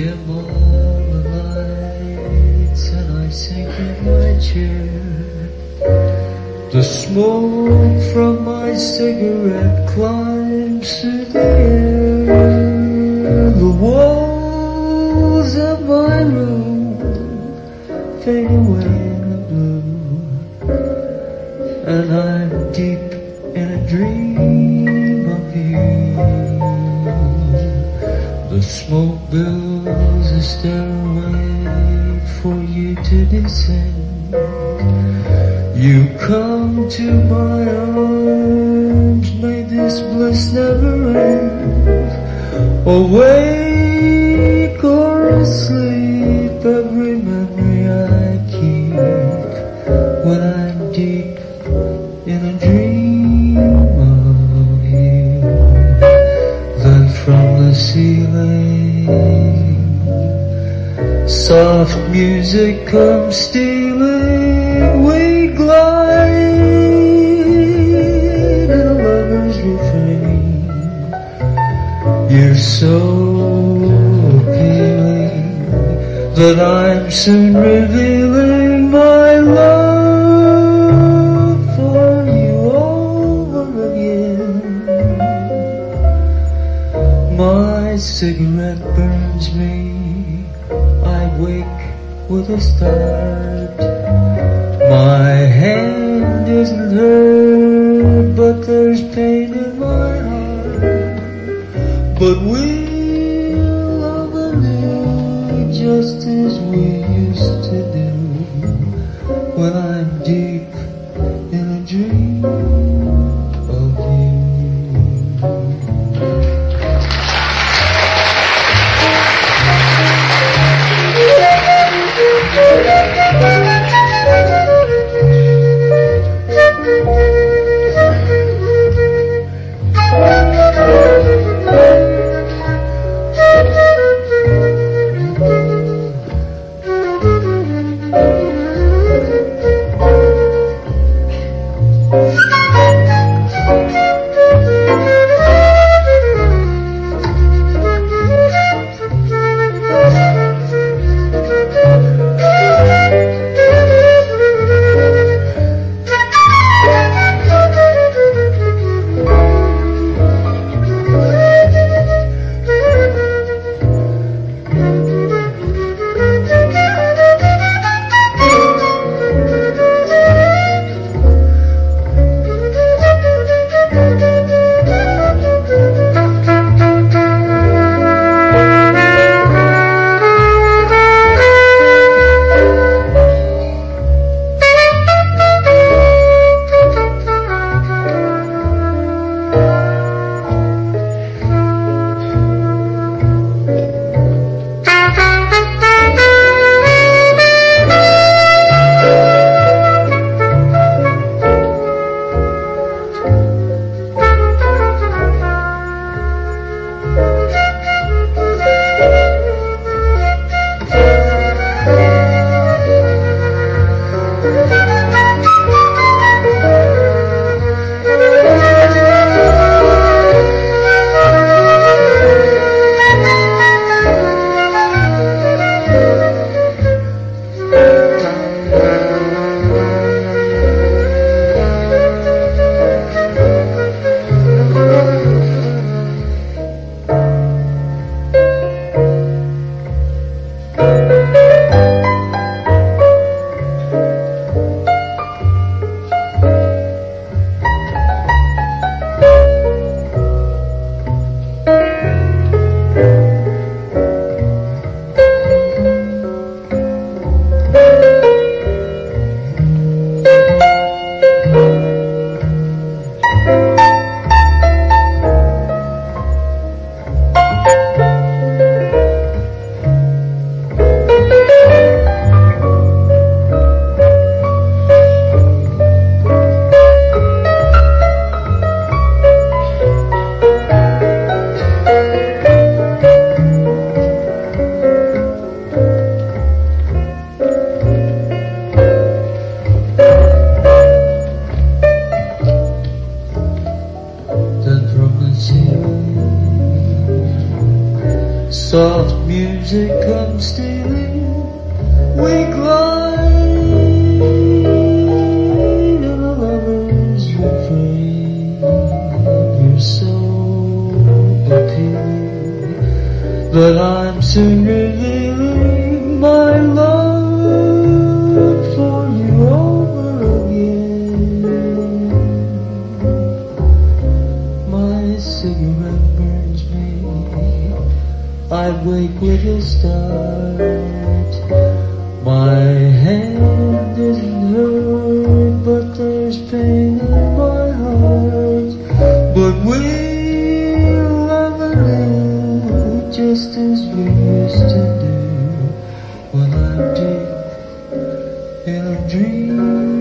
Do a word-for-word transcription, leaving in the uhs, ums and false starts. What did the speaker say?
dim all the lights and I sink in my chair. The smoke from my cigarette climbs through the air. The walls of my room fade away in the blue, and I'm deep in a dream of you. The smoke builds a stairway for you to descend. You come to my arms, may this bliss never end. Awake or asleep, every memory I keep when I'm deep in a dream of you. Then from the ceiling, soft music comes stealing. We glide in a lover's refrain. You're so appealing that I'm soon revealing my love for you over again. My cigarette burns me, I wake with a start. My hand isn't hurt, but there's pain in my heart. But we'll love anew just as we used to do when I'm deep in a dream of you. music comes stealing, we glide in a lover's refrain. You're so appealing that I'm soon revealing my love for you over again. My cigarette burns me, I'd wake with a start. My hand isn't hurt, but there's pain in my heart. But we'll love anew, just as we used to do, when I'm deep in a dream.